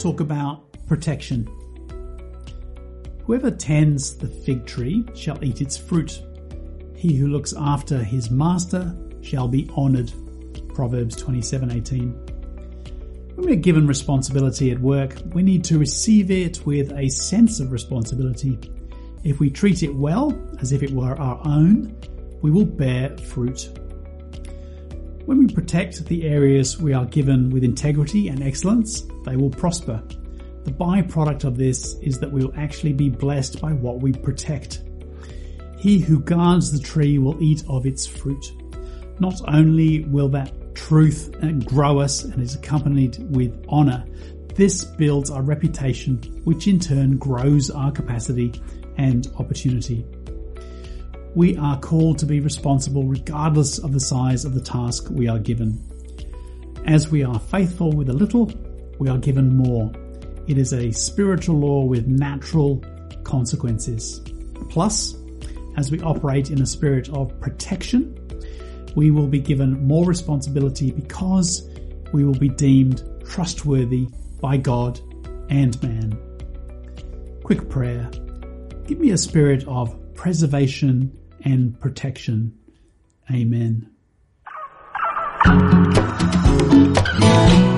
talk about protection. Whoever tends the fig tree shall eat its fruit. He who looks after his master shall be honoured. Proverbs 27:18. When we're given responsibility at work, we need to receive it with a sense of responsibility. If we treat it well, as if it were our own, we will bear fruit. When we protect the areas we are given with integrity and excellence, they will prosper. The byproduct of this is that we will actually be blessed by what we protect. He who guards the tree will eat of its fruit. Not only will that truth grow us and is accompanied with honour, this builds our reputation, which in turn grows our capacity and opportunity. We are called to be responsible regardless of the size of the task we are given. As we are faithful with a little, we are given more. It is a spiritual law with natural consequences. Plus, as we operate in a spirit of protection, we will be given more responsibility because we will be deemed trustworthy by God and man. Quick prayer. Give me a spirit of preservation and protection. Amen.